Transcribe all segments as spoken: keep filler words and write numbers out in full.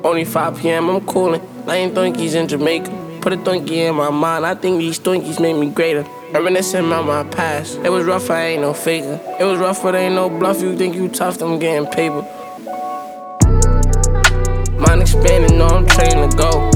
Only five P M, I'm coolin'. Nine Twinkies in Jamaica. Put a Twinkie in my mind, I think these Twinkies made me greater. Reminiscing about my past. It was rough, I ain't no faker. It was rough, but ain't no bluff. You think you tough, I'm getting paper. Mind expanding, know I'm training to go.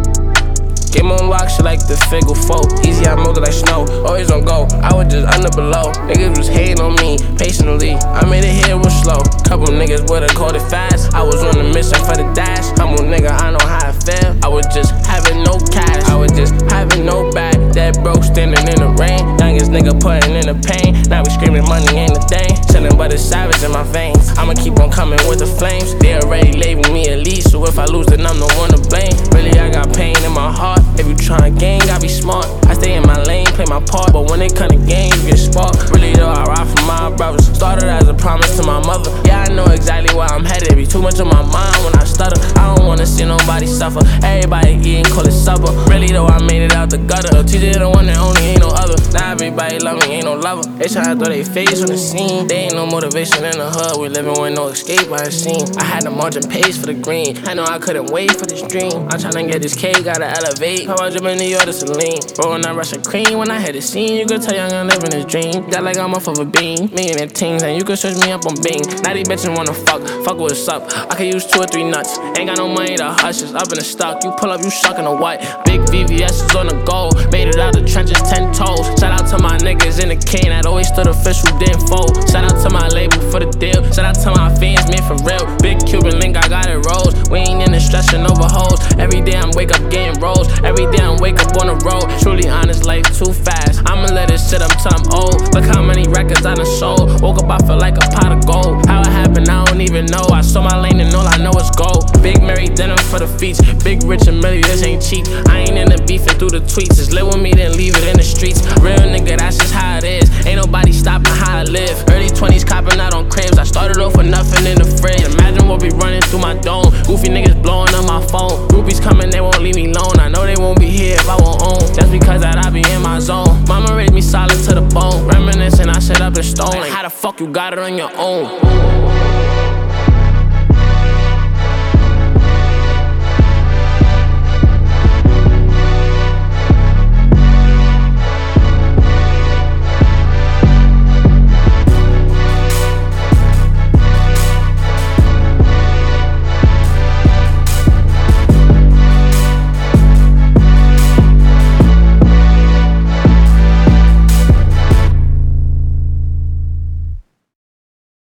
Game on lock, shit like the figure four. Easy, I move it like snow, always on go. I was just under below, niggas was hating on me patiently. I made it here real slow. Couple niggas would've called it fast. I was on a mission for the dash. I'm a nigga, I know how I feel. I was just having no cash, I was just having no bag. That broke standing in the rain. Youngest nigga putting in the pain. Now we screaming money ain't a thing. Chillin' but it's savage in my veins. I'ma keep on coming with the flames. They already label me elite, so if I lose then I'm the one to blame. Really I got pain in my heart. If you tryna gang, gotta be smart. I stay in my lane, play my part, but when it come to game, you get sparked. Really though, I ride for my brothers. Started as a promise to my mother. Yeah, I know exactly where I'm headed. Be too much on my mind when I stutter. I don't wanna see nobody suffer. Everybody eating, call it supper. Really though, I made it out the gutter. T J the one that only ain't no other. Now everybody love me, ain't no lover. They tryna throw their face on the scene. They ain't no motivation in the hood. We living with no escape, I seen. I had to margin pace for the green. I know I couldn't wait for this dream. I'm tryna get this K, gotta elevate. Come on, in New York to Celine. Rolling that Russian cream when I hit the scene. You could tell young I'm living his dream. Got like I'm off of a beam. Me and the teams, and you can search me up on Bing. Now these bitches wanna fuck, fuck what's up. I could use two or three nuts. Ain't got no money to hush, it's up in the stock. You pull up, you suckin' a what? Big V V S is on the go. Made it out the trenches, ten toes. Shout out to my niggas in the cane that always stood official, didn't fold. Shout out to my label for the deal. Shout out to my fans, man, for real. Big Cuban link, I got it rolls. We ain't in the stretching over hoes. Every day I'm wake up getting rolls. Every day I'm wake up on the road. Truly honest, life too fast. I'ma let it sit up till I'm old. Look how many records I done sold. Woke up, I feel like a pot of gold. How it happened, I don't even know. I saw my lane and all I know is gold. Big Mary denim for the feats. Big Rich and Millie, this ain't cheap. I ain't in the beefing through the tweets. Just live with me, then leave it in the streets. Real nigga, that's just how it is. Ain't nobody stopping how I live. Early twenties copping out on cribs. I started off with nothing in the fridge. Imagine what be running through my dome. Goofy niggas blowing up my phone. Groupies coming, they won't leave me alone. I know they won't be here if I won't own. Just because that I be in my zone. Mama raised me solid to the bone. Reminiscing, I sit up in stone. Like, how the fuck you got it on your own?